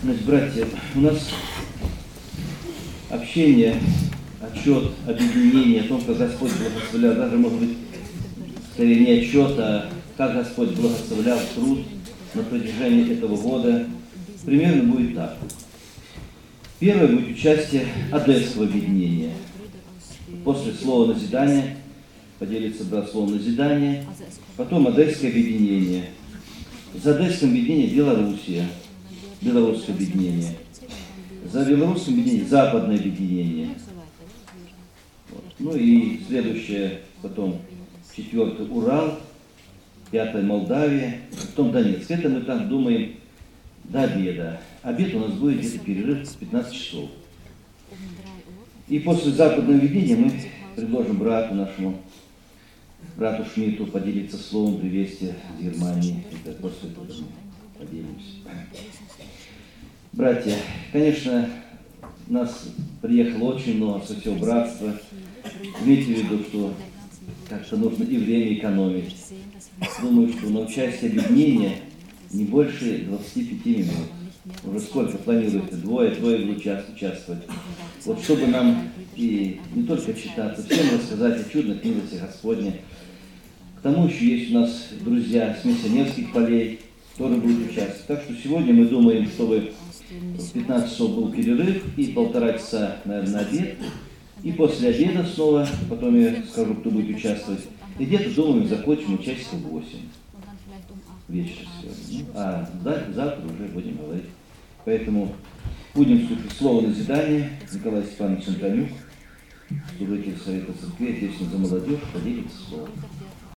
Значит, братья, у нас общение, отчет, объединение о том, как Господь благословлял, даже, может быть, скорее не отчет, а как Господь благословлял труд на протяжении этого года, примерно будет так. Первое будет участие Одесского объединения. После слова назидания поделится брат словом назидание, потом Одесское объединение. За Одесским объединением Белоруссия, Белорусское объединение. За Белорусским объединением Западное объединение. Вот. Ну и следующее, потом четвертый Урал, пятое Молдавия, потом Донецк. Это мы так думаем до обеда. Обед у нас будет где-то перерыв с 15 часов. И после западного объединения мы предложим нашему брату Шмидту поделиться словом приветствия из Германии. Это после этого мы поделимся. Братья, конечно, нас приехало очень много со всего братства. Имейте в виду, что как-то нужно и время экономить. Думаю, что на участие объединения не больше 25 минут. Уже сколько планируете? Двое будут участвовать. Вот чтобы нам и не только читаться, всем рассказать о чудных милостях Господне. К тому еще есть у нас друзья с миссионерских полей, которые будут участвовать. Так что сегодня мы думаем, чтобы в 15 часов был перерыв и 1,5 часа, наверное, обед. И после обеда снова, потом я скажу, кто будет участвовать. И где-то, думаю, закончим часиков 8 вечера сегодня. А завтра уже будем говорить. Поэтому будем слушать слово назидания. Николай Степанович Антонюк, служитель Совета Церкви, ответственный за молодежь, поделится словом.